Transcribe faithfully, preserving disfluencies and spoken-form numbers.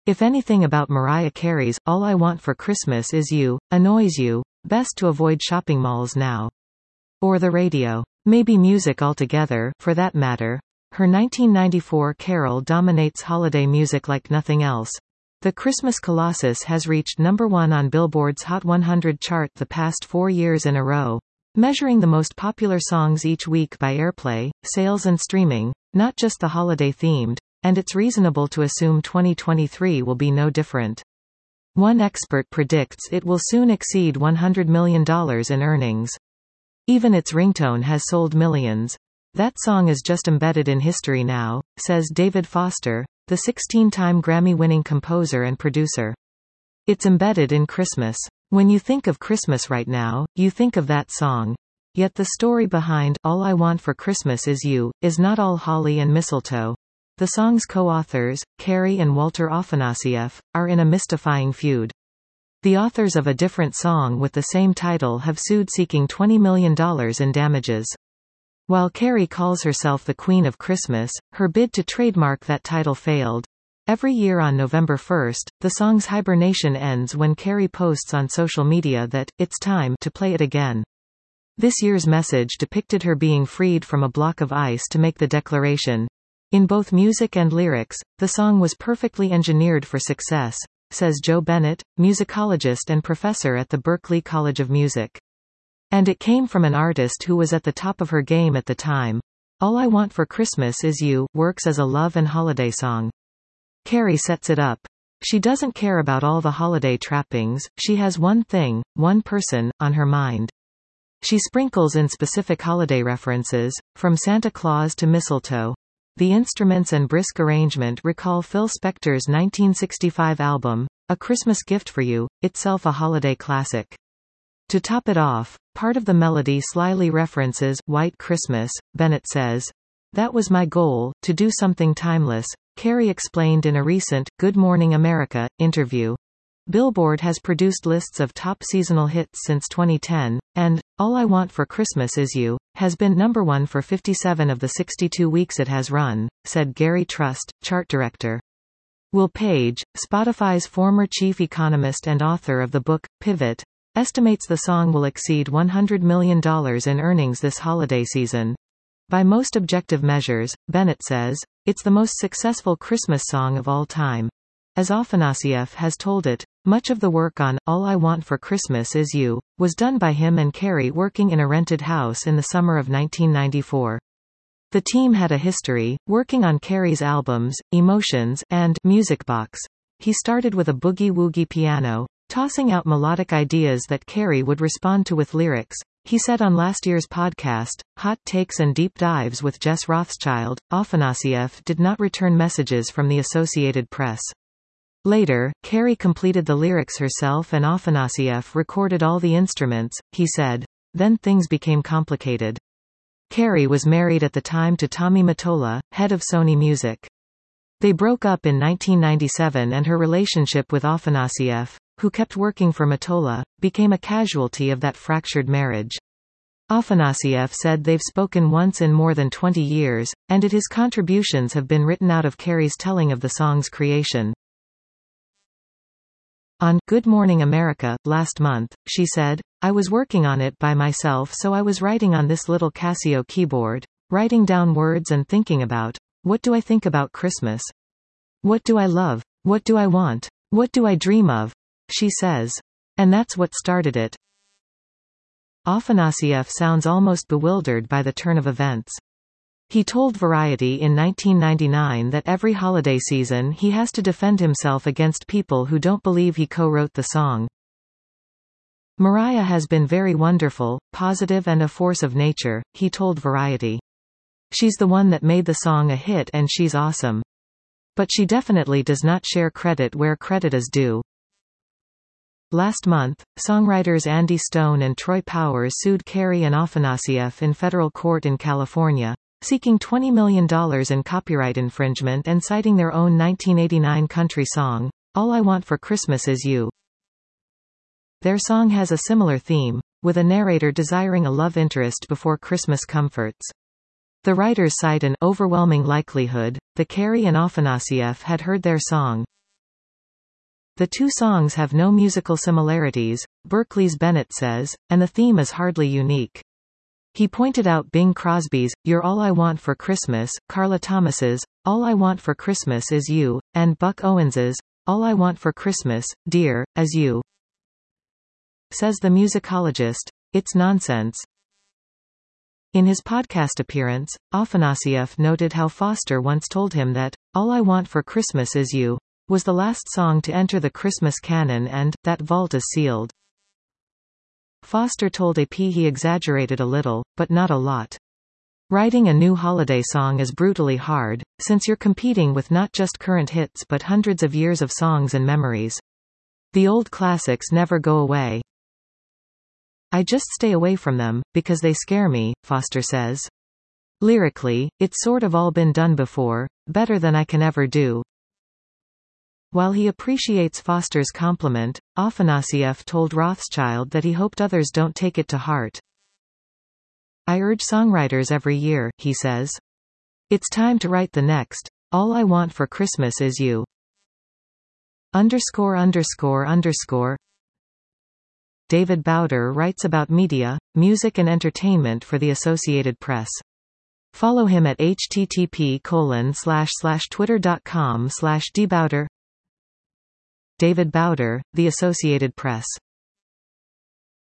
If anything about Mariah Carey's All I Want for Christmas Is You annoys you, best to avoid shopping malls now. Or the radio. Maybe music altogether, for that matter. Her nineteen ninety-four Carol dominates holiday music like nothing else. The Christmas Colossus has reached number one on Billboard's Hot one hundred chart the past four years in a row, measuring the most popular songs each week by airplay, sales and streaming, not just the holiday-themed, and it's reasonable to assume twenty twenty-three will be no different. One expert predicts it will soon exceed one hundred million dollars in earnings. Even its ringtone has sold millions. That song is just embedded in history now, says David Foster, the sixteen-time Grammy-winning composer and producer. It's embedded in Christmas. When you think of Christmas right now, you think of that song. Yet the story behind All I Want for Christmas Is You is not all holly and mistletoe. The song's co-authors, Carey and Walter Afanasieff, are in a mystifying feud. The authors of a different song with the same title have sued seeking twenty million dollars in damages. While Carey calls herself the Queen of Christmas, her bid to trademark that title failed. Every year on November first, the song's hibernation ends when Carey posts on social media that it's time to play it again. This year's message depicted her being freed from a block of ice to make the declaration. In both music and lyrics, the song was perfectly engineered for success, says Joe Bennett, musicologist and professor at the Berklee College of Music. And it came from an artist who was at the top of her game at the time. All I Want for Christmas Is You works as a love and holiday song. Carey sets it up. She doesn't care about all the holiday trappings, she has one thing, one person, on her mind. She sprinkles in specific holiday references, from Santa Claus to mistletoe. The instruments and brisk arrangement recall Phil Spector's nineteen sixty-five album, A Christmas Gift for You, itself a holiday classic. To top it off, part of the melody slyly references White Christmas. Bennett says, "That was my goal, to do something timeless," Carey explained in a recent Good Morning America interview. Billboard has produced lists of top seasonal hits since twenty ten, and All I Want for Christmas Is You has been number one for fifty-seven of the sixty-two weeks it has run, said Gary Trust, chart director. Will Page, Spotify's former chief economist and author of the book, Pivot, estimates the song will exceed one hundred million dollars in earnings this holiday season. By most objective measures, Bennett says, it's the most successful Christmas song of all time. As Afanasieff has told it, much of the work on All I Want for Christmas Is You was done by him and Carey working in a rented house in the summer of nineteen ninety-four. The team had a history, working on Carey's albums, Emotions, and Music Box. He started with a boogie-woogie piano, tossing out melodic ideas that Carey would respond to with lyrics. He said on last year's podcast, Hot Takes and Deep Dives with Jess Rothschild, Afanasieff did not return messages from the Associated Press. Later, Carey completed the lyrics herself and Afanasieff recorded all the instruments, he said. Then things became complicated. Carey was married at the time to Tommy Mottola, head of Sony Music. They broke up in nineteen ninety-seven and her relationship with Afanasieff, who kept working for Mottola, became a casualty of that fractured marriage. Afanasieff said they've spoken once in more than twenty years, and it his contributions have been written out of Carey's telling of the song's creation. On Good Morning America, last month, she said, I was working on it by myself so I was writing on this little Casio keyboard, writing down words and thinking about, what do I think about Christmas? What do I love? What do I want? What do I dream of? She says. And that's what started it. Afanasieff sounds almost bewildered by the turn of events. He told Variety in nineteen ninety-nine that every holiday season he has to defend himself against people who don't believe he co-wrote the song. Mariah has been very wonderful, positive and a force of nature, he told Variety. She's the one that made the song a hit and she's awesome. But she definitely does not share credit where credit is due. Last month, songwriters Andy Stone and Troy Powers sued Carey and Afanasieff in federal court in California, seeking twenty million dollars in copyright infringement and citing their own nineteen eighty-nine country song, All I Want for Christmas Is You. Their song has a similar theme, with a narrator desiring a love interest before Christmas comforts. The writers cite an overwhelming likelihood that Carey and Afanasieff had heard their song. The two songs have no musical similarities, Berkeley's Bennett says, and the theme is hardly unique. He pointed out Bing Crosby's, You're All I Want for Christmas, Carla Thomas's, All I Want for Christmas Is You, and Buck Owens's, All I Want for Christmas, Dear, As You. Says the musicologist, it's nonsense. In his podcast appearance, Afanasieff noted how Foster once told him that, All I Want for Christmas Is You, was the last song to enter the Christmas canon and, that vault is sealed. Foster told A P he exaggerated a little, but not a lot. Writing a new holiday song is brutally hard, since you're competing with not just current hits but hundreds of years of songs and memories. The old classics never go away. I just stay away from them, because they scare me, Foster says. Lyrically, it's sort of all been done before, better than I can ever do. While he appreciates Foster's compliment, Afanasieff told Rothschild that he hoped others don't take it to heart. I urge songwriters every year, he says. It's time to write the next, All I Want for Christmas Is You. Underscore underscore underscore. David Bowder writes about media, music and entertainment for the Associated Press. Follow him at http colon slash slash twitter dot com slash dbowder. David Bowder, The Associated Press.